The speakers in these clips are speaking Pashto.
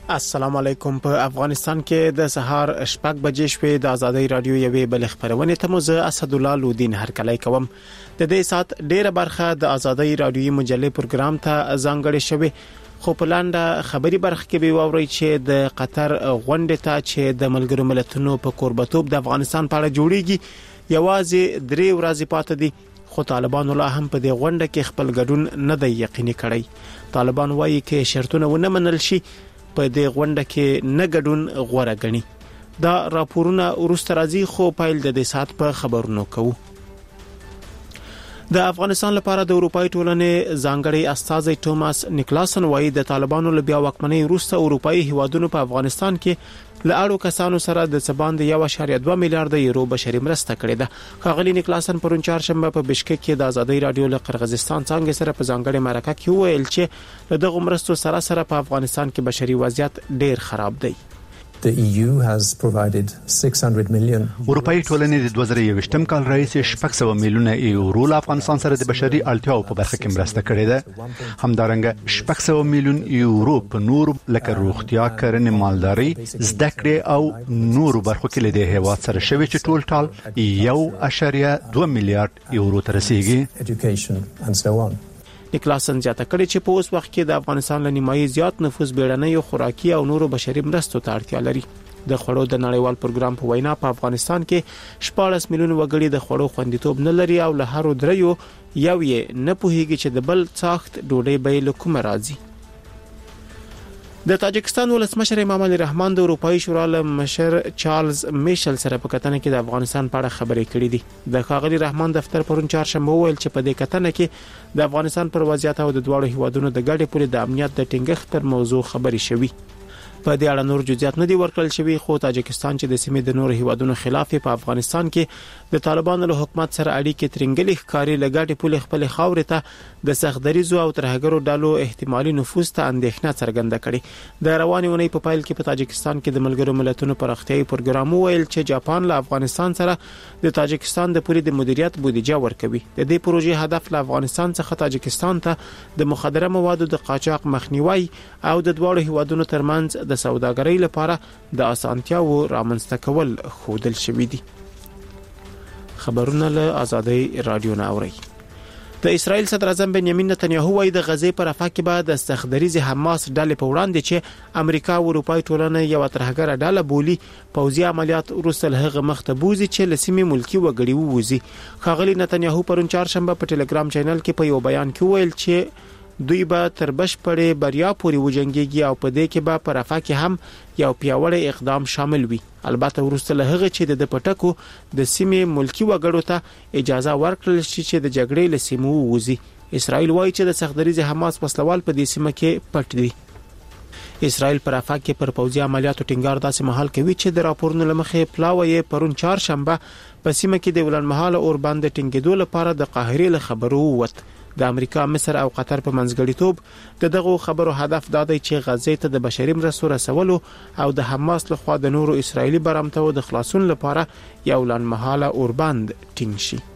السلام علیکم. په افغانستان کې د سهار شپږ بجې شوې د ازادۍ رادیو یوې بل خبرونه ته مزه اسد الله لودین هرکلی کوم. د دې سات ډیره برخه د ازادۍ رادیوي مجلې پروګرام ته ځانګړې شوې، خو په لاندې خبري برخه کې به واوري چې د قطر غونډه ته چې د ملګرو ملتونو په قربتوب د افغانستان په اړه جوړیږي یوازې 3 ورځې پاتې دي، خو طالبان لا هم په دې غونډه کې خپل ګډون نه دی یقیني کړی. طالبان وایي چې شرطونه ونه منل شي په دې غونډه کې نه ګډون غوړه غني. دا راپورونه ورسته راځي، خو پایل د دې سات په خبرونو کوو. د افغانستان لپاره د اروپאי ټولنې ځانګړي استازي توماس نیکلاسن وایي د طالبانو له بیا واکمنۍ وروسته اروپאי هیوادونو په افغانستان کې له اړو کسانو سره د سباند 1.2 میلیارډ یورو بشري مرسته کړې ده. خاغلی نیکلاسن پرون چهارشنبه په بشکک کې د ازادۍ رادیو له قرغیزستان څنګه سره په ځانګړي مرکه کې وویل چې له دغه مرستو سره په افغانستان کې بشري وضعیت ډیر خراب دی. The EU has provided 600 million. اروپאי ټولنې د 2021م کال راهیسې 600 میلیونه یورو له افغانستان سره د بشري اړتیاو په برخه کې مرسته کړې ده. همدارنګه 600 میلیون یورو په نور لکه روغتیا، کرنې، مالداري، زده کړې او نور برخو کې له هیواد سره شوی چې ټول ټال 1.2 میلیارډ یورو ته رسیدي. Education and so on. نیکلاسن زیاته کړی چې په اوس وخت کې د افغانستان له نیمایي زیات نفوس بیړنۍ خوراکي او نورو بشري مرستو ته اړتیا لري. د خوړو د نړیوال پروګرام په وینا په افغانستان کې 14 میلیون وګړي د خوړو خوندیتوب نه لري او له هر دریو یو یې نه پوهیږي چې د بل څاخت ډوډۍ به له کومه راځي. د تاجکستان ولسمشر امام علي رحمان د اروپאי شورا له مشر چارلز میشل سره په کتنه کې د افغانستان په اړه خبرې کړې دي. د خاغلی رحمان دفتر پرون چهارشنبه ویل چې په دې کتنه کې د افغانستان پر وضعیت او د دوړو هیوادونو د ګډې پولې د امنیت د ټینګښت پر موضوع خبرې شوې. په دې اړه نور جزئیات نه دي ورکړل شوی، خو تاجکستان چې د سیمې د نور هیوادونو خلاف په افغانستان کې د طالبانو له حکومت سره اړیکې ترنګلې ښکاری لګاټي پولې خپل خاورې ته د سختدریزو او ترهګرو ډلو احتمالي نفوذ ته اندېښنه څرګنده کړې. د رواني ونې په پایل کې په تاجکستان کې د ملګرو ملتونو پراختیايي پروګرام ویل چې جاپان له افغانستان سره د تاجکستان د پولې د مدیریت بودیجه ورکوي. د دې پروژې هدف له افغانستان څخه تاجکستان ته د مخدره موادو د قاچاق مخنیوي او د دوه هیوادونو ترمنځ د سوداګرۍ لپاره د اسانتیاو رامنځته کول خودل شوې دي. خبرونه له ازادۍ رادیو نه اوري. د اسرائیل صدر اعظم بنیامین نتنیاهو وايي د غزې پر افق کې به د سختدریز حماس ډلې په وړاندې چې امریکا او اروپאי ټولنه یو ترهګره ډله بولی پوځي عملیات وروسته هغه مخته بوزي چې لسیمه ملکی وګړي ووزي. خاغلی نتنیاهو پرون چهارشنبه په ټلګرام چینل کې په یو بیان کې ویل چې دوی به تر بشپړې بریا پورې وجنګيږي او په دې کې به پر افق کې هم یو پیاوړی اقدام شامل وي. البته وروسته له هغه چې د پټکو د سیمې ملکی وګړو ته اجازه ورکړل شي چې د جګړې له سیمو ووزي. اسرائیل وایي چې د سختدریز حماس وسلوال په دې سیمه کې پټ دي. اسرائیل پر افق کې پر پوځي عملیاتو ټینګار داسې مهال کوي چې د راپورونو لمخې پلاوی پرون چهارشنبه په سیمه کې د ولنمحاله اور باندې ټینګېدو لپاره د قاهرې له خبرو ووت. د امریکا، مصر او قطر په منځګړیتوب دغه خبرو هدف دا دی چې غزې ته د بشري مرستو رسولو او د حماس لخوا د نورو اسرایلی برامتو د خلاصون لپاره یو لنمحاله اوربند ټینګ شي.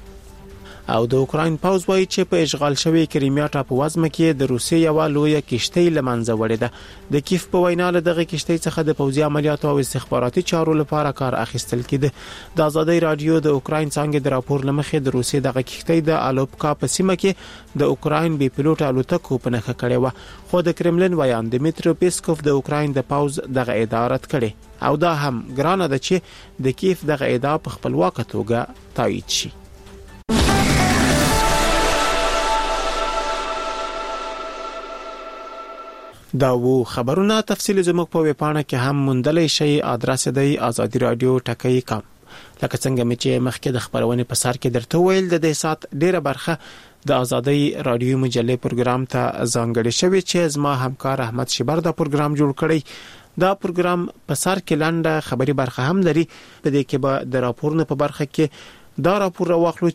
او د اوکراین پوز وایي چې په اشغال شوی کریمیا ټاپووزمه کې د روسیې یو لوی کشتۍ لمنځه وړې ده. د کیف په وینا له دغه کشتۍ څخه د پوځي عملیاتو او استخباراتي چارو لپاره کار اخیستل کېده. د ازادۍ رادیو د اوکراین څنګه د راپور لمخې د روسیې دغه کشتۍ د الوپکا په سیمه کې د اوکراین بي پيلوټ الوتکو په نښه کړې و، خو د کرملین ویان دمیترو پیسکوف د اوکراین د پوز دغه ادعا رد کړي او دا هم ګرانه ده چې د کیف دغه ادعا په خپلواکه توګه تایید شي. دا وو خبرونه تفصیل زموږ په ویبپاڼه کې هم موندلای شئ. ادرس دی azadi.radio.com. لکه څنګه چې مخکې د خبرونه په سر کې درته ویل د دې سات ډیره برخه د ازادۍ رادیو مجلې پروګرام ته ځانګړې شوی چې زما همکار احمد شبر دا پروګرام جوړ کړی. دا پروګرام په سر کې لاندې خبري برخه هم لري. په دې کې به د راپورونو په برخه کې دا راپور راوخلو چې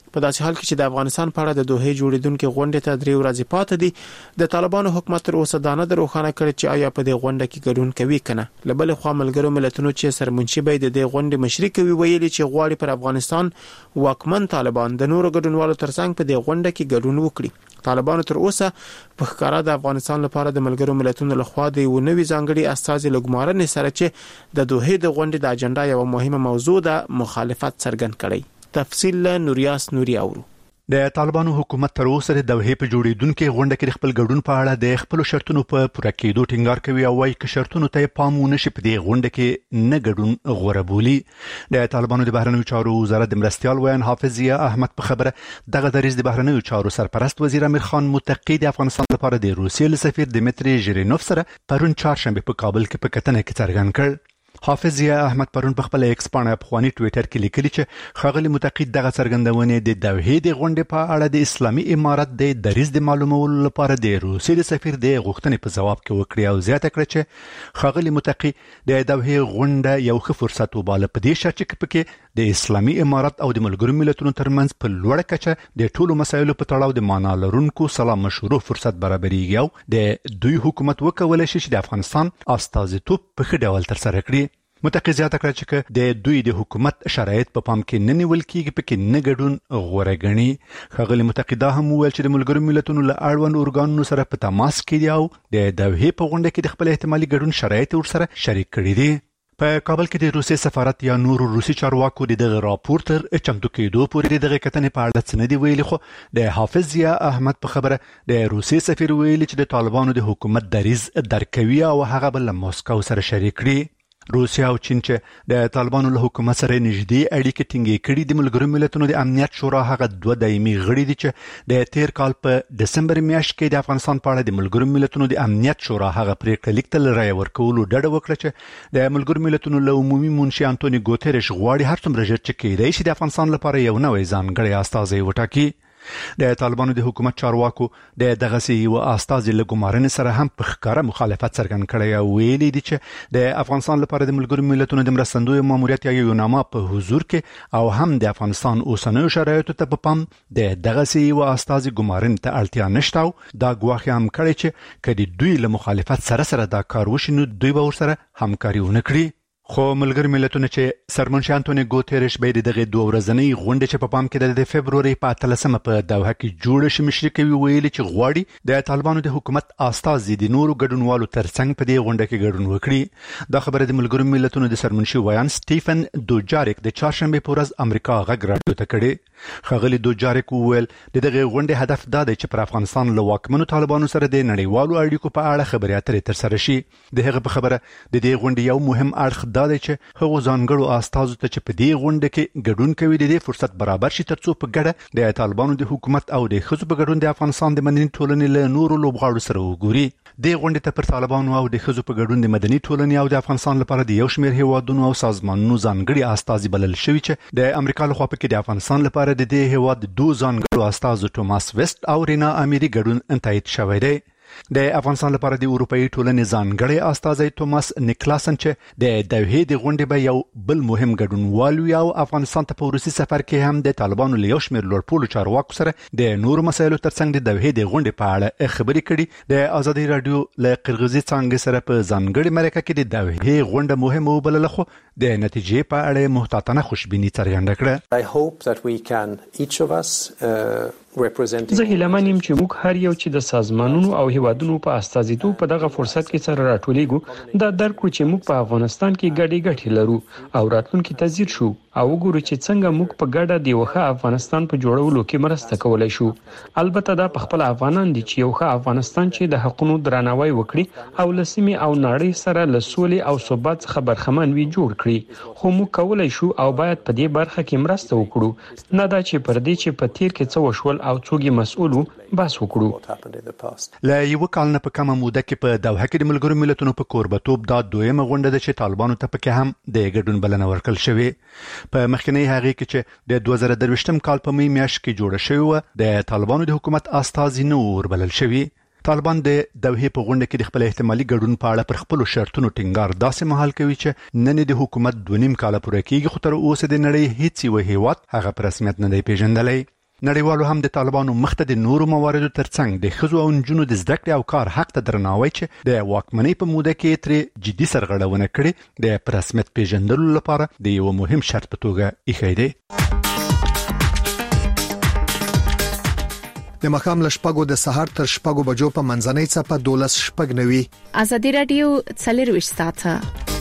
په داسې حال کې چې د افغانستان په اړه د دوحې جوړیدونکو غونډې ته 3 ورځې پاتې دي د طالبانو حکومت تر اوسه دا نه روښانه کړی چې آیا په دې غونډه کې ګډون کوي کنه. لبل خو ملګرو ملتونو چې سرمنشي د دې غونډې مشري کوي ویلي چې غواړي پر افغانستان واکمن طالبان د نورو ګډونوالو ترڅنګ په دې غونډه کې ګډون وکړي. طالبانو تر اوسه په ښکارا د افغانستان لپاره د ملګرو ملتونو لخوا د یو نوي ځانګړي استازي لګمارنې سره چې د دوحې د غونډې د اجنډا یو مهمه موضوع ده مخالفت څرګند کړي. تفصیل نوریاس نوري اورو. د طالبانو حکومت تر اوسه د دوحې په جوړیدونکو غونډه کې خپل ګډون په اړه د خپل شرطونو په پوره کېدو ټینګار کوي او وايي چې شرطونو ته پام ونشي په دې غونډه کې نه ګډون غوړه بولي. د طالبانو د بهرنیو چارو وزارت د مرستيال ویان حافظ ضیا احمد په خبره دغه دریځ د بهرنیو چارو سرپرست وزیر امیر خان متقی د افغانستان لپاره د روسیې سفیر دمیتری ژیرینوف سره پرون چهارشنبه په کابل کې په کتنه کې څرګند کړ. حافظ ضیا احمد پرون په خپل ایکس باندې په خواني ټوئیټر کې لیکلي چې خغلی متقی دغه څرګندونه د دوحې د غونډې په اړه د اسلامي امارت د دریځ د معلومولو لپاره د روسیې د سفیر د غوښتنې په جواب کې وکړي او زیاته کړه چې خغلی متقی د دوحې غونډه یو ښه فرصت وباله په دې شرط چې پکې د اسلامي امارت او د ملګرو ملتونو ترمنځ په لوړه کچه د ټولو مسایلو په تړاو د معنا لرونکو سلام مشروع فرصت برابرېږي او د دوی حکومت وکولای شي چې د افغانستان استازیتوب په ښه ډول ترسره کړي. متقی زیاته کړه چې د دوی د حکومت شرایط په پام کې نه نیول کیږي پکې نه ګډون غوړه غني. خغلی متقی دا هم ویل چې د ملګرو ملتونو له اړوند ارګانونو سره په تماس کې دي او د دوحې په غونډه کې د خپل احتمالي ګډون شرایط ورسره شریک کړي دي. په کابل کې د روسي سفارت یا نور روسي چارواکو د دغه راپور تر چمتو کېدو پورې دغه کتنې په اړه څه نه دی ویلي خو د حافظ ضیا احمد په خبره د روسي سفیر ویلي چې د طالبانو د حکومت دریځ درکوي او هغه بل موسکو سره شریک کړي. روسیا او چین چې د طالبانو له حکومت سره نږدې اړیکې ټینګې کړې د ملګرو ملتونو د امنیت شورا هغه 2 دایمي غړي دي چې د تیر کال په دسمبر میاشت کې د افغانستان په اړه د ملګرو ملتونو د امنیت شورا هغه پریکړه لیک تل رای ورکولو ډډه وکړه چې د ملګرو ملتونو له عمومي منشي انټونی ګوتریش غواړي هر څومره ژر چې کېدای شي د افغانستان لپاره یو نوې ځانګړی استازی وټاکي. د طالبانو د حکومت چارواکو د دغه یو استازي لګمارنې سره هم په ښکاره مخالفت څرګند کړی او ویلي دي چې د افغانستان لپاره د ملګرو ملتونو د مرستندوی ماموریت یو نامه په حضور کې او هم د افغانستان اوسنیو شرایطو ته په پام د دغه یو استازي ګمارنې ته اړتیا نشته او دا ګواښ هم کړی چې کله دوی له مخالفت سره دا کار وشي نو دوی به ورسره همکاري ونه کړي. خو ملګری ملتونه چې سرمنشي انټونی ګوتریش به دغه 2 ورځنۍ غونډه چې په پام کې د فبرवरी په 13 په دوحه کې جوړ شي مشري کوي ویلي چې غواړي د طالبانو د حکومت استازي د نورو ګډونوالو ترڅنګ په دې غونډه کې ګډون وکړي. دا خبره د ملګرو ملتونو د سرمنشي ویان سټیفن دوجاریک د چهارشنبه په ورځ امریکا غږ راډیو ته کړي. خغلی دوجاریک ویل دغه غونډه هدف دا دی چې پر افغانستان له واکمنو طالبانو سره د نړیوالو اړیکو په اړه خبرې اترې ترسره شي. دغه په خبره د دې غونډې یو مهم اړخ دا دی چې هغه ځانګړو استازو ته چې په دې غونډه کې ګډون کوي د دې فرصت برابر شي ترڅو په ګډه د طالبانو د حکومت او د ښځو په ګډون د افغانستان د مدني ټولنې له نورو لوبغاړو سره وګوري. د غونډې ته پر طالبانو او د ښځو په ګډون د مدني ټولنې او د افغانستان لپاره د یو شمېر هیوادونو او سازمانونو ځانګړي استازي بلل شوي چې د امریکا لخوا په کې د افغانستان لپاره د دې هیواد 2 ځانګړو استازو ټوماس ویسټ او رینا اميري ګډون تایید شوی دی. د افغانستان لپاره د اروپאי ټولنې ځانګړي استازي توماس نیکلاسن چې د دوحې د غونډې به یو بل مهم ګډونوال وي او افغانستان ته په روسي سفر کې هم د طالبانو له یو شمېر لوړپوړو چارواکو سره د نورو مسایلو ترڅنګ د دوحې د غونډې په اړه خبرې کړي. د ازادي رادیو له قرغیزي څنګه سره په ځانګړي مرکه کې د دوحې غونډه مهمه وبلله خو د نتیجې په اړه محتاطانه خوشبیني څرګنده کړه. I hope that we can each of us زه هیله یم چې موږ هر یو چې د سازمانونو او هیوادونو په استازیتوب په دغه فرصت کې سره راټولېږو دا درکو چې موږ په افغانستان کې ګډې لرو او راتلونکي ته ځیر شو او وګورو چې څنګه موږ په ګډه د یو ښه افغانستان په جوړولو کې مرسته کولای شو. البته دا په خپل افغانان دي چې یو ښه افغانستان چې د حقوقو درناوی وکړي او لسمي او نړۍ سره له سولې او ثبات څخه برخمن وي جوړ کړي. خو موږ کولای شو او باید په دې برخه کې مرسته وکړو نه دا چې پر دې چې په تیر کې څه وشول او څوک مسؤلو بس وکړو. لا یو کال نه په کومه موده کې په دوحه کې د ملګرو ملتونو په کوربتوب دا دویمه غونډه ده چې طالبانو ته پکې هم د ګډون بلنه ورکړل شوې. په مخکنی هغه کې چې د 2023م کال په می میاشت کې جوړه شوې د طالبانو د حکومت استازي نور بلل شوی. طالبان د دوحې په غونډه کې د خپل احتمالي ګډون په اړه پر خپل شرطونو ټینګار داسې مهال کوي چې نن د حکومت 2.5 کال پورې کېږي خو تر اوسه د نړۍ هیڅ یو هیواد هغه په رسمیت نه دی پیژندلی. نړیوالو هم د طالبانو مخته د نورو مواردو ترڅنګ د ښځو او نجونو د زده کړې او کار حق ته درناوی چې د واکمنۍ په موده کې ترې جدي سرغړونه کړې د رسمیت پیژندلو لپاره د یو مهم شرط په توګه ایښی دی. د مخام لشپګو د سحر تر شپګو بجو په منځنۍ څپه 12 شپګ نوي. ازادي رادیو 24 ساعته.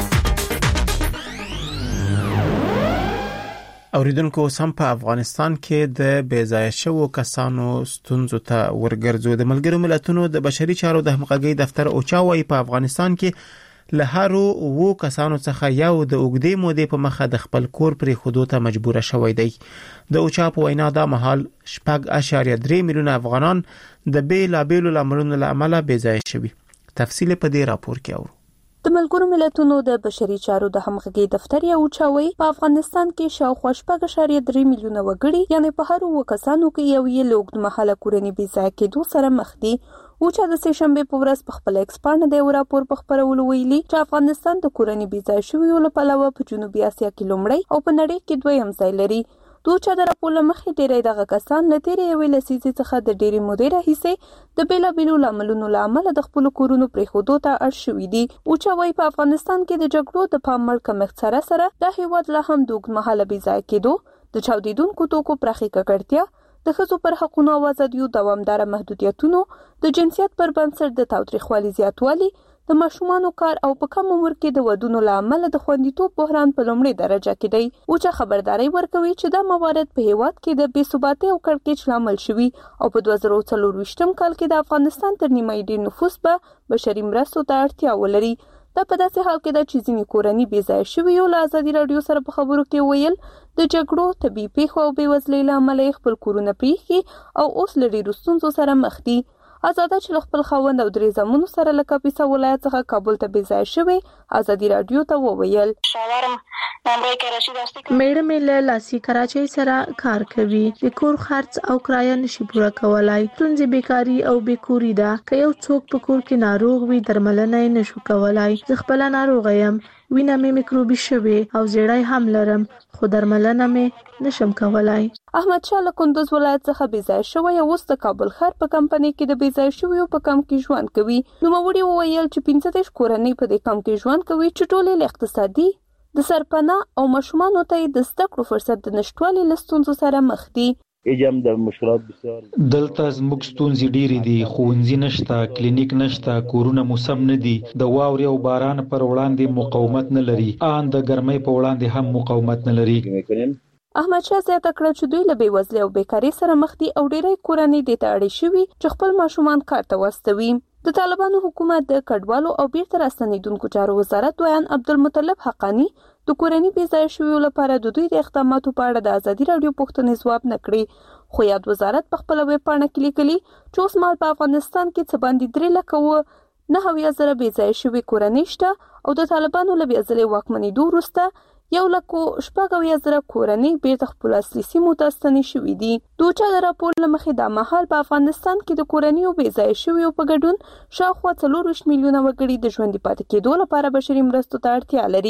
اوریدونکو سم په افغانستان کې د بیځایه شوو کسانو ستونزو ته ورګرځو. د ملګرو ملتونو د بشري چارو د همغږي دفتر اوچاوي په افغانستان کې له هرو وو کسانو څخه یو د اوګدې مودې په مخه د خپل کور پرې خودو ته مجبور شوی دی. د اوچا په وینا دا مهال 4.3 میلیون افغانان د بیلابیلو لاملونو له امله بیځایه شوي. تفصیل په دې راپور کې اورو. د ملګرو ملتونو د بشري چارو د همغږي دفتر یو چاوي په افغانستان کې شاوخوا 4.3 میلیونه وګړي یعنی په هر وو کسانو کې یو یې لوګد محله کورنۍ بیځای کېدو سره مخ دي. او چې د سهشنبه په ورځ په خپل ایکسپانډ د راپور په خبرولو ویلي چې افغانستان د کورنۍ بیځای شویو لپاره په جنوبي اسیا کې لومړی او په نړۍ کې دویم ځای لري. دوی چې د راپور لمخې ډېری دغه کسان له تیرې یوې لسیزې څخه د ډېری مودې راهیسې د بیلابیلو لاملونو له امله د خپل کورونو پرېښودو ته اړ شوي دي. او چې وايي په افغانستان کې د جګړو د پام مړ کمښت سره د هیواد له هم د اوږدمهاله بېځایه کېدو د چاودیدونکو توکو پراخې ککړتیا د ښځو پر حقونو او ازادیو دوامداره محدودیتونو د جنسیت پر بنسټ د تاوتریخوالي زیاتوالی د ماشومانو کار او په کم عمر کې د ودونو له امله د خوندیتوب بحران په لومړي درجه کې دی. او چې خبرداري ورکوي چې دا موارد په هیواد کې د بې ثباتۍ او کړکېچ لامل شوي او په 2024 کال کې د افغانستان تر نیمه ډیر نفوس به بشري مرستو ته اړتیا ولري. دا په داسې حال کې د چې ځینې کورنۍ بېځایه شوي او له ازادي راډیو سره په خبرو کې ویل د جګړو طبي پیښو او بېوزلۍ له امله خپل کورونه پریښي او اوس له ډېرو ستونزو سره مخ دي. آزاده چې خپل خوند او درې زمونو سره له کاپیسا ولایت څخه کابل ته بېځای شوی ازادي راډیو ته وویل میډم له لاسي کراچۍ سره کار کوي د کور خرڅ او کرایه نشي پوره کولای. ستونزې بیکاری او بیکوري ده. که یو څوک په کور کې ناروغ وي درملنه یې نشو کولای. زه خپل ناروغ یم، وینه مې میکروبي شوی او زیړی هم لرم خو درملنه مې نشم کولای. احمد شاه له کندوز ولایت څخه بېځای شوی او اوس د کابل ښار په کمپنۍ کې د بېځای شویو په کم کې ژوند کوي. نوموړي وویل چې 15 کورنۍ په دې کم کې ژوند کوي چې ټولې له اقتصادي د سرپناه او ماشومانو ته د زده کړو فرصت د نشټوالي له ستونزو سره مخ دي. ایجام د مشکلات بسیار دلته زموږ ستونزې ډېرې دي. ښوونځي نشته، کلینیک نشته، کورونه موسم نه دي، د واورې او باران پر وړاندې مقاومت نه لري، ان د ګرمۍ په وړاندې هم مقاومت نه لري. احمد شاه زیاته کړه چې دوی له بېوزلۍ او بیکارۍ سره مخ دي او ډېری کورنۍ دې ته اړې شوي چې خپل ماشومان کار ته واستوي. د طالبانو حکومت د کډوالو او بیرته راستنیدونکو چارو وزارت دویان عبدالمطلب حقانی د کورنۍ بېځایه شویو لپاره د دوی د اقداماتو په اړه د ازادي راډیو پوښتنې ځواب نه کړې. خو یاد وزارت په خپل ویب پاڼه کې لیکلي چې اوس مهال په افغانستان کې څه باندې 3,09,000 بېځایه شوي کورنۍ شته او د طالبانو له بېځایه واکمنېدو وروسته 1,40,000 کورنۍ بیرته خپل اصلي سیمو ته ستنې شوي دي. دوی د راپور له مخې دا مهال په افغانستان کې د کورنیو بېځایه شویو په ګډون شاوخوا 24 میلیونه وګړي د ژوندي پاتې کېدو لپاره بشري مرستو ته اړتیا لري.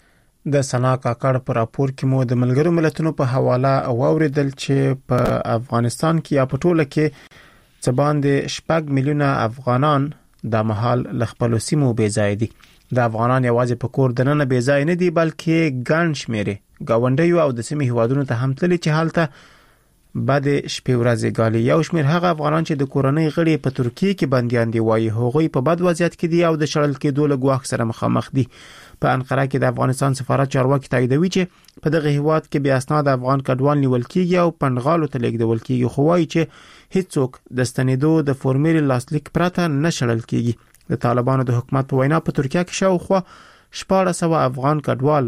د سنا کاکړ په راپور کې مو د ملګرو ملتونو په حواله اوریدل چې په افغانستان کې یا په ټوله کې څه باندې 4 میلیونه افغانان د مهال ل خپل سیمو بېځای دي. د افغانان یوازې په کور دننه بېځای نه دي بلکې ګڼ شمېره گاونډیو او د سیمې هیوادونو ته هم تللي چې حالته بعد شپې ورځې ګالي. یو شمېر هغه افغانان چې د کورنۍ غړي په ترکیه کې بنديان دي وایي هغوی په بد وضعیت کې دي او د شړل کېدو له ګواښ سره مخامخ دي. په انقره کې د افغانستان سفارت چارواکي تاییدوي چې په دغه هیواد کې بیا اسناد افغان کډوال نیول کېږي او پنډغالو ته لیږدول کېږي، خو وایي چې هیڅوک د ستنېدو د فورمېل لاسلیک پرته نه شړل کېږي. د طالبانو د حکومت په وینا په ترکیه کې شاوخوا 1400 افغان کډوال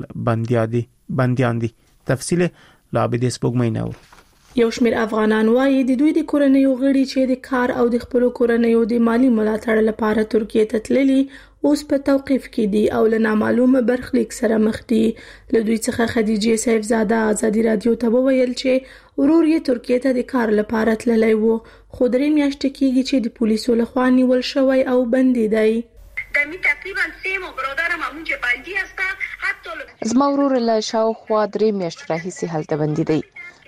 بنديان دي. تفصیل لا به د سپوږمۍ نو یو شمېر افغانان وایي د دوی د کورنیو غړي چې د کار او د خپل کورنیو د مالی ملاتړ لپاره ترکیه ته تللي اوس په توقيف کې دي او له نامعلومه برخلیک سره مخ دي. له دوی څخه خدیجه سیفزاده ازادي رادیو ته وویل چې ورور یې ترکیه ته د کار لپاره تللی وو خو درې میاشتې کېږي چې د پولیسو لخوا نیول شوی او بندي دی. دمی تقریبا 3 ماه برادرم همون چې بندي هستن. حتی زما ورور له شاوخوا 3 میاشتې راهیسې هلته بندي دی.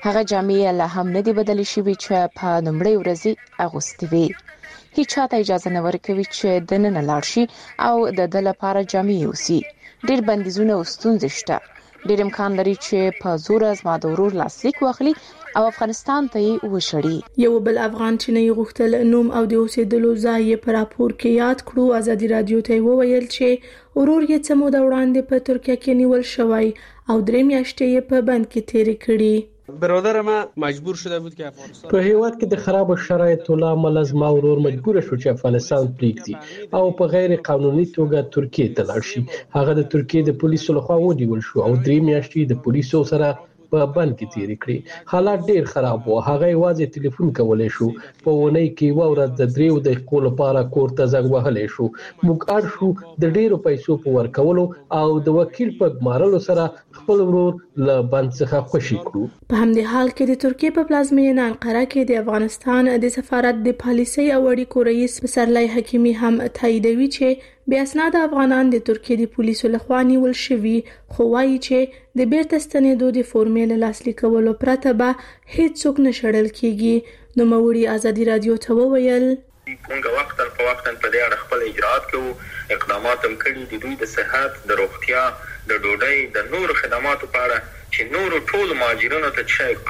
هغه جامې لا هم نه دی بدل شوی چې په نومړی ورځ اغوستې وي. هیڅ چاته اجازه نه ورکوي چې د نن لاړ شي او د دل لپاره جامې وسی. ډیر بندیزونه او ستونزې شته. ډیر امکان لري چې په زور از ما د ورور لاسلیک واخلي او افغانستان ته یې وشړي. یو بل افغان چې نه غوښتل نوم او د اوسېدلو ځای په راپور کې یاد کړو، ازادي رادیو ته وویل چې ورور یې څه موده وړاندې په ترکیه کې نیول شوی او 3 میاشتې یې په بند کې تیرې کړې. برادر ما مجبور شده بود که افغانستان په هیواد کې د خراب شرایطو لامل زما ورور مجبور شو چې افغانستان پریږدي او په غیر قانوني توګه ترکیه ته لاړ شي. هغه د ترکیه د پولیسو لخوا ونیول شو او 3 میاشتې د پولیسو سره په بند کې تیرې کړې. حالات ډیر خراب وو. هغه یوازې ټلیفون کولای شو. په ونې کې ورځ د 3 دقیقو لپاره کور ته زنګ وهلی شو. موږ اړ شو د ډیرو پیسو په ورکولو او د وکیل په ګمارلو سره خپل ورور له بند څخه خوشي کړو. په همدې حال کې د ترکیه په پلازمینه انقره کې د افغانستان د سفارت د پالیسي او اړیکو رئیس پسرلی حکیمی هم تاییدوي چې بیا اسناد افغانان د ترکیه د پولیسو لخوا نیول شوي، خو وایي چې د بیرته ستنېدو د فورمې لاسلیکولو پرته به هیڅ څوک نه شړل کیږي. نو موري ازادي رادیو ته وویل موږ وختاً په وختاً په دې اړه خپل اجرات کوو، اقدامات هم کړي د دوی د صحت، د روغتیا، د ډوډۍ، د نورو خدماتو په اړه چې نورو ټول مهاجرینو ته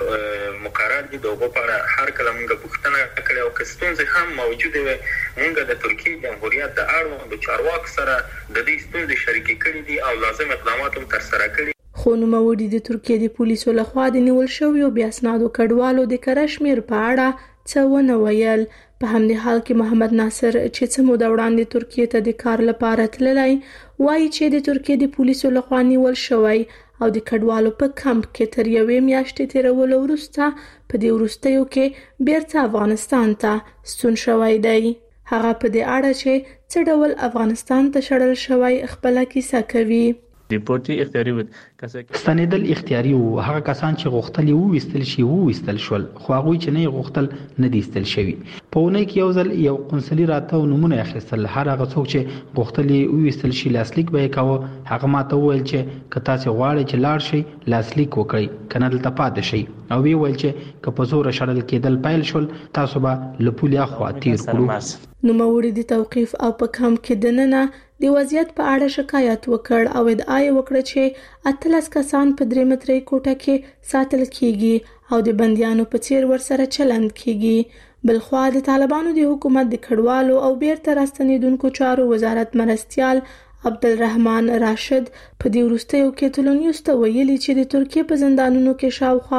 چې مقرر دي دغه په اړه هر کله موږ پوښتنه کړې او که ستونزې هم موجوده وي موږ د ترکیه جمهوریت د اړوندو چارواکو سره د دې ستونزې شریکې کړې دي او لازم اقدامات هم ترسره کړي. خو نوموړي د ترکیه د پولیسو لخوا د نیول شویو بیا اسنادو کډوالو د کرشمیر په اړه څه ونه ویل. په همدې حال کې محمد ناصر چې څه موده وړاندې ترکیه ته د کار لپاره تللی وایي چې د ترکیه د پولیسو لخوا نیول شوی او د کډوالو په کمپ کې تر 1 میاشتې تیرولو وروسته په دې وروستیو کې بیرته افغانستان ته ستون شوی دی. هغه په دې اړه چې څه ډول افغانستان ته شړل شوی خپل کیسه کوي. ریپورټي اختیاري و ستنېدل اختیاري وو. هغه کسان چې غوښتل یو وستل شي وو وستل شول، خو هغه چې نه غوښتل نه دي استل شوی. په ونه کې یو ځل یو قنصلي راته نمونه اخیستل. هر هغه څوک چې غوښتل یو وستل شي لاسلیک به کاوه. هغه ماته وویل چې کته چې غواړي چې لاړ شي لاسلیک وکړي کنه دلته پاتې شي او وی ویل چې که په زور شړل کېدل پیل شول تاسو به لپولیا خو تیر کړو. نو موري د توقيف او په کم کې دننه د وضعیت په اړه شکایت وکړ او ادعا وکړه چې 18 کسان په 3 متري کوټه کې ساتل کیږي او د بنديانو په څیر ورسره چلند کیږي. بلخوا د طالبانو د حکومت د کډوالو او بیرته راستنیدونکو چارو وزارت مرستيال عبدالرحمن راشد په دې وروستیو کې تلونیوس ته ویلي چې د ترکیه په زندانونو کې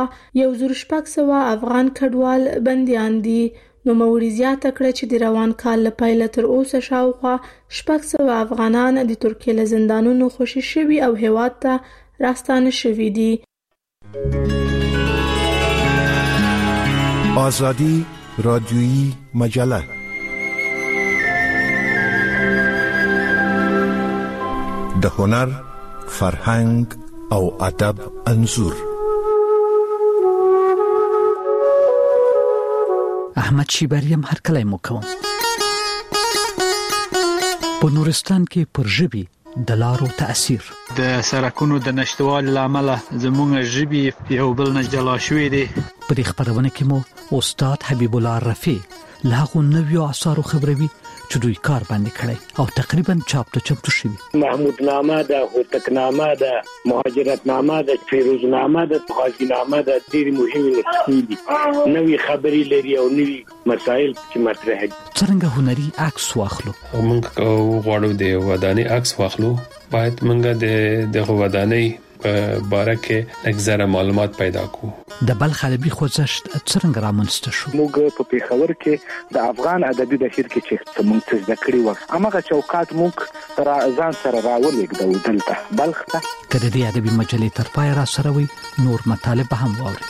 شاوخوا 1,600 افغان کډوال بنديان دي. نو موري زیاته کړه چې د روان کال له پیله تر اوسه شاوخوا 600 افغانان د ترکیه له زندانونو خوشي شوي او هیواد ته راستانه شوي دي. آزادی رادیویی مجله د هنر، فرهنګ او ادب انځور. احمد شیبریم هر کله مو کوم په نورستان کې پر ژبي د لارو تاثیر د سرکونو د نشټوال لامل زموږ ژبي یو بل نه جلا شوې دي. په دې خبرونه کې مو استاد حبیب الله رفیع له هغو نویو اثارو خبروي چې دوی کار باندې کړی او تقریبا چاپ ته چمتو شوی. محمود نامه ده، هوتک نامه ده، مهاجرت نامه ده، فیروز نامه ده، غازی نامه ده. ډېر مهمه نسخې دي، نوې خبرې لري او نوې مسائل چې مطرح دي. څنګه هنري عکس واخلو؟ موږ غواړو د ودانۍ عکس واخلو، باید موږ د ودانۍ په باره کې اکثره معلومات پیدا کو. د بلخ ادبي خوځښت څنګه رامنځته شو؟ موږ په پیښور کې د افغان ادبي بهیر کې چې موږ څه زده کړی و هغه چوکاټ موږ تر ځان سره راولېږدو دلته بلخ ته. کله دې ادبي مجلې تر پای را سره وي نور مطالب هم واوري.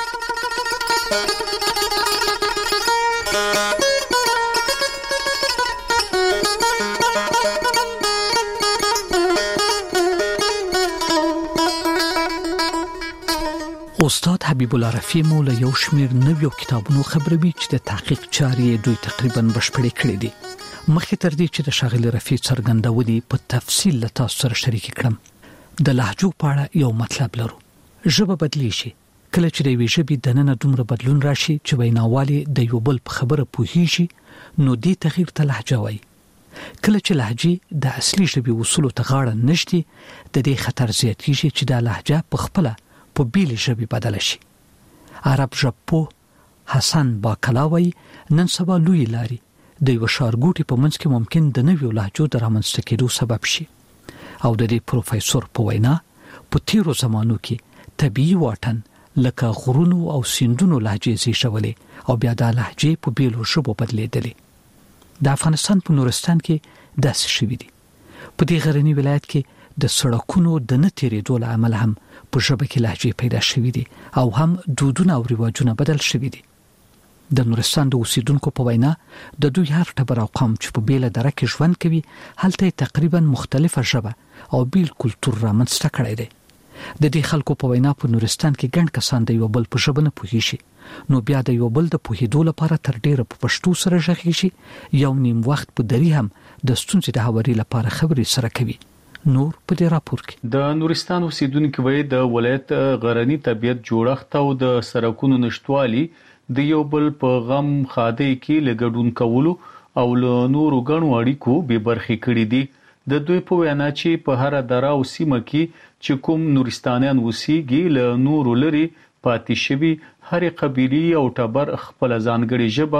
استاد حبیب الله رفیع مو له یو شمیر نویو کتابونو خبروي چې د تحقیق چارې دوی تقریبا بشپړې کړې دي. مخکې تر دې چې د شاغلي رفیع څرګندونې په تفصیل له تاسو سره شریک کړم. د لهجو په اړه یو مطلب لرو. ژبه بدلی شي کله چې د ویژبي دننه دومره بدلون راشي چې ویناوالي د یو بل په خبره پوهیږي نو دې تغییر ته لهجه وایي. کله چې لهجه د اصلي ژبې اصولو ته غاړه نشي د دې خطر زیاتېږي چې د لهجه په خپل په بیل ژبې بدل شي. عرب ژبپو حسن باکلاوی نن سبا لوی لاري د یو شارګوټي په منځ کې ممکن د نویو لهجو د رامنځته کېدو سبب شي او د دې پروفیسور په وینا په تیرو زمانو کې طبيعي واټن لکه غرونو او سیندونو لهجې زیږولې او بیا د لهجې په بیلو ژبو بدلېدلې. د افغانستان په نورستان کې داسې شوي دي. په دې غرنی ولایت کې د سړکونو د نه تیریدو له امله هم په ژبه کې لهجې پیدا شوي دي او هم دودونه او رواجونه بدل شوي دي. د نورستان د اوسیدونکو په وینا د دوی هر ټبر او قوم چې په بیل دره کې ژوند کوي هلته تقریبا مختلفه ژبه او بیل کلتور رامنځته کړی دی. د دې خلکو په وینا په نورستان کې ګڼ کسان د یو بل په ژبه نه پوهیږي نو بیا د یو بل د پوهېدو لپاره تر ډیره په پښتو سره ژغېږي یو نیم وخت په دری هم د ستونزې د هواري لپاره خبرې سره کوي. نور په دې راپور کې د نورستان اوسیدونکو وایي د ولایت غرنی طبيعت جوړښت او د سړکونو نشټوالي د یو بل په غم خاده کې لګډون کولو او له نورو غنو اړیکو به برخې کړې دي. د دوی په وینا چې په هر دره او سیمه کې چې کوم نورستانیان وسیږي له نورو لري پاتې شوی هر قبيله او ټبر خپل ځانګړي ژبه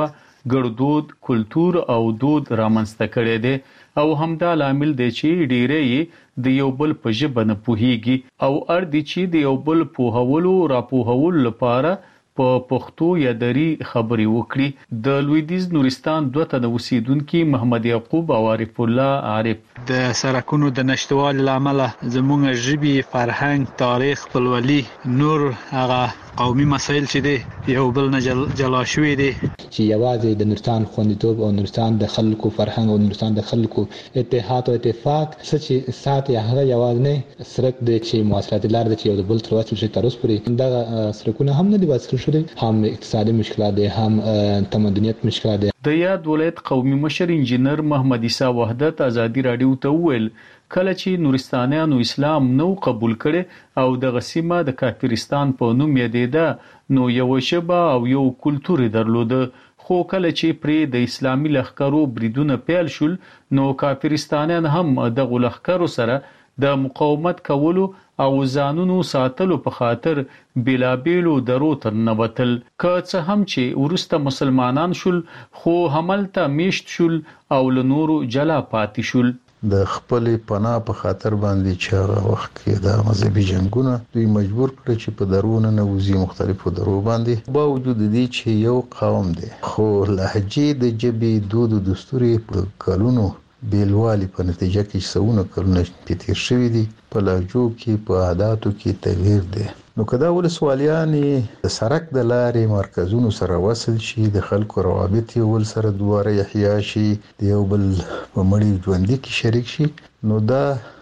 ګړدود کلچر او دود رامنځته کړي دي او همدا لامل دی چې ډیرې د یو بل په ژبه نه پوهیږي او اړ دي چې د یو بل په هولو راپوهول لپاره په پښتو یا دری خبري وکړي. د لویدیز نورستان دوه تنه اوسیدونکو محمد یعقوب او عارف الله عارف د سرکونو د نشټوالي لامل زموږ ژبي فرهنګ تاریخ خپلولي نور هغه قومي مسایل چې دي یو بل نه جلا شوي دي چې یوازې د نورستان خوندیتوب او نورستان د خلکو فرهنګ او نورستان د خلکو اتحاد او اتفاق چې ساتي هغه یوازې نه سرک د چې مواصلات لار د چې یو بل تر واسطه چې تر اوسه پورې دا سرکونه هم نه دي بس هم اقتصادي مشکلات دي هم تمدنیت مشکلات دي. د یاد ولایت قومي مشر انجینر محمد عیسی وحدت ازادي رادیو ته ویل کله چې نورستانیانو اسلام نو قبول کړي او د غسیمه د کافرستان په نوم یادېده نو یو شبه او یو کلچر درلود خو کله چې پرې د اسلامي لښکرو بریدونه پیل شول نو کافرستانیان هم د لښکرو سره د مقاومت کولو او ځانونو ساتلو په خاطر بلابلو درو تر نوتل که څه هم چې ورسته مسلمانان شول خو هملته میشت شول او لنورو جلا پاتې شول. د خپل پناه په خاطر باندې چې هغه وخت کې د مذهبي جنگونه دوی مجبور کړ چې په درونه نوځي مختلفو درو باندې با وجود دي چې یو قوم دی خو لهجې د جبې دود او دستور په کلونو بیلوالی په نتیجه کې سونه کلونه تیر شوی دي په لهجو کې په عادتو کې تغییر دی. نو کدا ولسوالیان د سرک د لارې مرکزونو سره وصل شي د خلکو روابط ول سره دواره احیا شي د یو بل په مړي ژوند کې شریک شي نو دا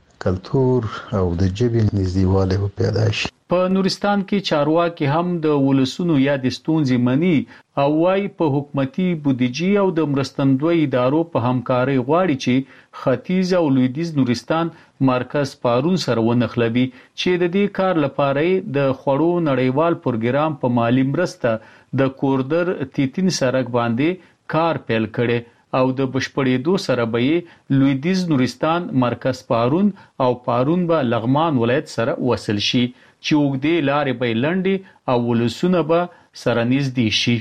کلچر او د جبې نږدېوالی پیدا شي. په نورستان کې چارواکي هم د ولسونو یا د ستونزې مني او وايي په حکومتي بودیجې او د مرستندوی ادارو په همکارۍ غواړي چې ختیځ او لویدیز نورستان مرکز پارون سره ونخلوي چې د دې کار لپاره د خوړو نړیوال پروګرام په مالی مرسته د کوردر 33 سړک باندې کار پیل کړي او د بشپړېدو سره به لویدیز نورستان مرکز پارون او پارون به لغمان ولایت سره وصل شي چې وګړي لارې به لنډي او ولسونه به سره نږدې شي.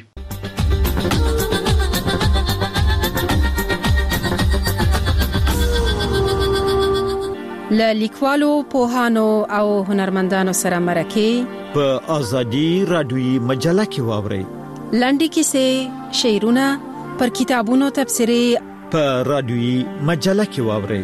له لیکوالو پوهانو او هنرمندانو سره مرکه په ازادي رادیوي مجله کې واوري لنډي کیسې شعرونه پر کتابونو تبصرې په رادیوي مجله کې واوري.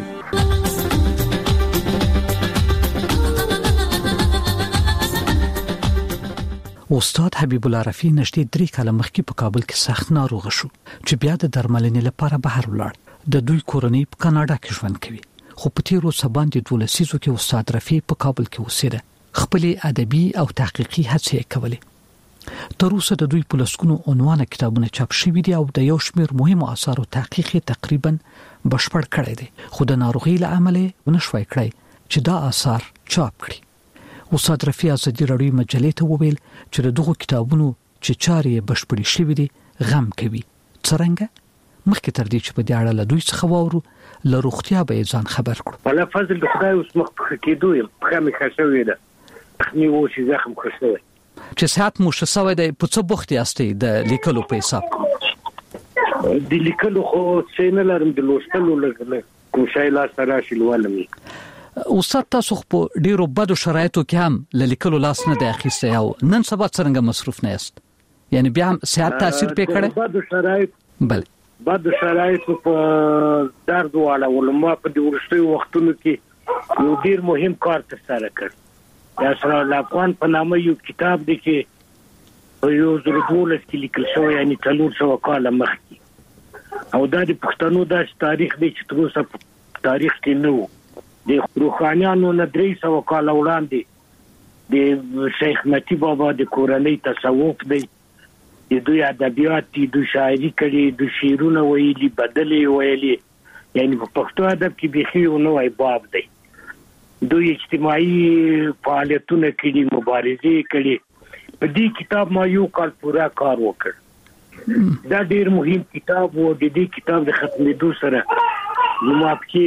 استاد حبیب الله رفیع نږدې 3 کاله مخکې په کابل کې سخت ناروغ شو چې بیا د درملنې لپاره بهر ولاړ. د دوی کورنۍ په کاناډا کې ژوند کوي خو په تیرو سباندې 12 سیزو کې استاد رفیع په کابل کې اوسېده. خپل ادبي او تحقیقي هڅې کولې. تر اوسه د دوی په لسکونو عنوانه کتابونه چاپ شوي دي او د یو شمېر مهمو آثارو تحقیق تقریبا بشپړ کړی دی خو د ناروغۍ له امله ونشوي کړی چې دا آثار چاپ کړي. استاد رفیع ازدي رادیو مجلې ته وویل چې دغه کتابونو چې چارې بشپړې شوې دي غم کوي څنګه مخکې تر دې چې په دې اړه له دوی څخه واورو له روغتیا به ځان خبر کړو. ولا فضل د خدای اوس مخ کېدو په مخه شوې ده خني و چې زخم خوشوي چې صحت مو شسوي د پڅ بوخت یاستي د لیکلو په حساب د لیکلو خو څنګه لرم د لوستلو لګنه کوشای لا سره شلوالمي. استاد تاسو په ډیرو بدو شرایطو کې هم لیکلو لاس نه د اخیسته او نن سبا څنګه مصروف نه یاست یعنی بیا هم صحت تاثیر پې کړي؟ بدو شرایط بل بعد شرایط په درد والا ولما په د ورستي وختونو کې یو ډیر مهم کار ترسره کړ. یا سره افغان په نامه یو کتاب دی چې یو زړه کې لیکل شوی یعنی 300 کاله مخکې او دا د پښتنو د تاریخ دی چې تر اوسه تاریخ کې نه و. د روحانيانو نه 300 کاله وړاندې د شیخ متی بابا د کورنۍ تصوف دی د دوی ادبیات د شاعري کړي د شعرونه ویلي بدلې ویلي یعنی په پښتو ادب کې بيخي نو وای باب دی. دوی اجتماعي فعالیتونه کړي مبارزې کړي. په دې کتاب ما یو کال پورا کار وکړ. دا ډیر مهم کتاب و. د دې کتاب د ختمېدو سره نو اپکی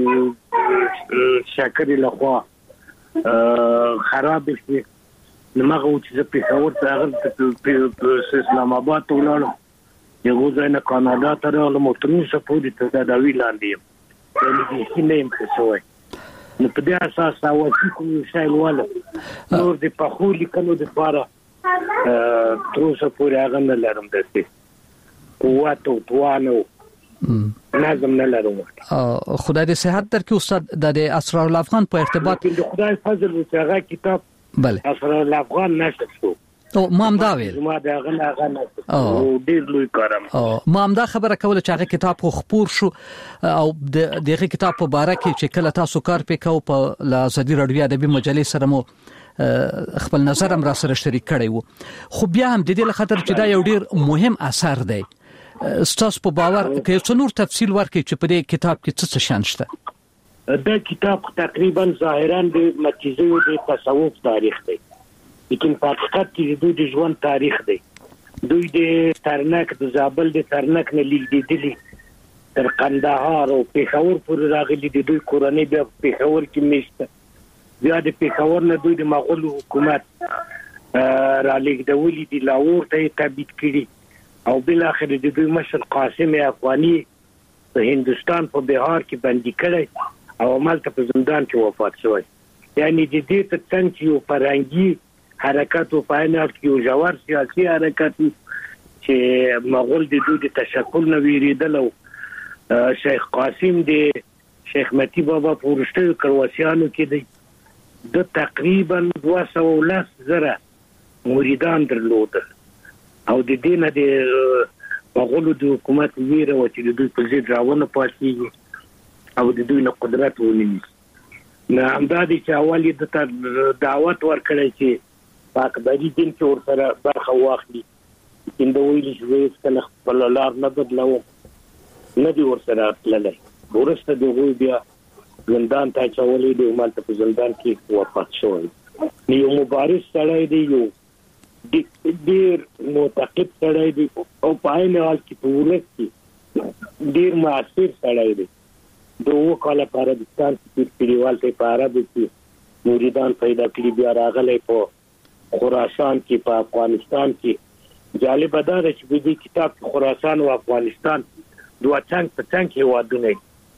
شاکر لخوا خراب شي نمغه چې په خبر ته هغه په اسلام آباد ولړم یو ځای نه کاناډا ته راغلم تر اوسه پورې تداوی لاندې یم یعنی هیڅ نه یم څه نو په دې اساس اوسې کوم شای ولا نور د پخو لیکلو د لپاره تر اوسه پورې هغه نه لرم دسته قوت او توانو لازم نه لرم. خدای دې صحت درکړي استاد د اسرار الافغان په ارتباط د خدای فضل وسغه کتاب بله اسرار الافغان نشته شو او ما هم دا ویل ما دا غلا او ډیر لوی کارم ما هم دا خبره کوله چې هغه کتاب خو خپور شو او دغه کتاب په باره کې چې کله تاسو کار وکاو په ازادي رادیو ادبي مجلې سره مو خپل نظر هم را سره شریک کړی وو خو بیا هم د دې لخاطر چې دا یو ډیر مهم اثر دی ستاسو په باور کې څو نور تفصیل ورکړي چې په دې کتاب کې څه شان شته؟ دا کتاب تقریبا ظاهرا د متیزو د تصوف تاریخ دی لیکن په حقیقت کې د ژوند تاریخ دی. دوی د ترنک د زابل د ترنک نه لیدلي تر قندهار او پېښور پورې راغلي د دوی کورنۍ بیا پېښور کې میشته بیا د پېښور نه دوی د مغول حکومت را لېږدولي د لاهور ته تبعید کړي او بل اخر د دوی مشر قاسم افغاني په هندستان په بهار کې بندي کړي او عملته په زندان کې وفات شوی. یعنی د دې ترڅنګ یو فرهنګي حرکت او پاینات کې یو جوړ سیاسي حرکت چې مغول د دوی د تشکل نه ویریدل او شیخ قاسم د شیخ متی بابا په ورشته کرواسیانو کې دی د تقریبا 210,000 مریدان درلودل او د دینه د مغول د حکومت ویره او چې د دوی په ضد راونه پاتې او د دوی نه قدرت ونیسي. نه همدادي چې اولی د دعوت ورکړی چې پاکبري دین کې ورسره برخه واخلي د ویلي چې کله خپل لار نه بدلو نه دی ورسره تللی ورسته دغه بیا زندان ته چولې دی مالته په زندان کې وفات شوی. یو مبارز سړی دی یو ډیر متقب سړی دی او په عین حال کې په ولس کې ډیر مؤثر سړی دی. دوه کاله په عربستان کې پیریوال ته په عربي کې مریدان پیدا کړي بیا راغلي په خراسان کې په افغانستان کې. جالب دا چې په دې کتاب کې خراسان او افغانستان دوه څنګه په څنګه هیوادونه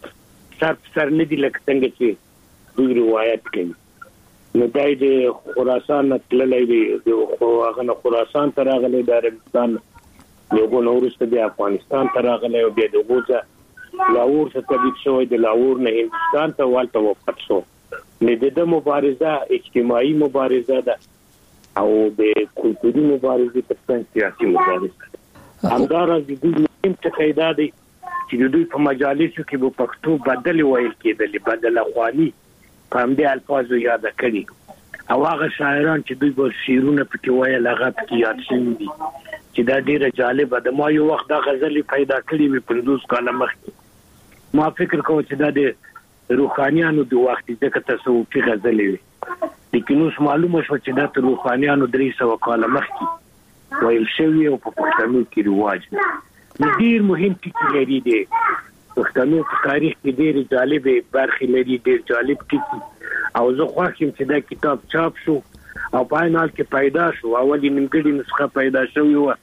سر نه دي لکه څنګه چې دوی روایت کوي. نو دای د خراسان تللی دی هغه نه خراسان ته راغلی د عربستان یو نورسته د افغانستان ته راغلی او بیا د غوځه لاهور څخه تبعید شوی د لاهور نه هندستان ته والته وفات شو. نه د مبارزه اجتماعي مبارزه ده او د کلتوري مبارزه ترڅنګ سیاسي مبارزه همدارنګه د دوی مهم څه دا دی چې دوی په مجالسو کې په پښتو بدل ویل کېدل بدل اخواني کوم دي الفاظ یاد کړي او هغه شاعران چې دوی په شعرونه پکې وایي هغه پکې یاد شوي دي چې دا ډیره جالبه ده. ما یو وخت دا غزل پیدا کړې مې 50 کاله مخکې ما فکر کوم چې دا د روحانيانو د وخت ځکه تصوفي غزلې وي لیکن اوس معلومه شو چې دا روحانيانو 300 کال مخکې ویل شوی او په پښتنو کې رواج دی ډیر مهم ټکی لري دی پښتنو په تاریخ کې ډیر جالب برخې لري ډیر جالب ټکی او زه خوښم چې دا کتاب چاپ شو او په حال کې پیدا شو اولي نیمګړی نسخه پیدا شوی و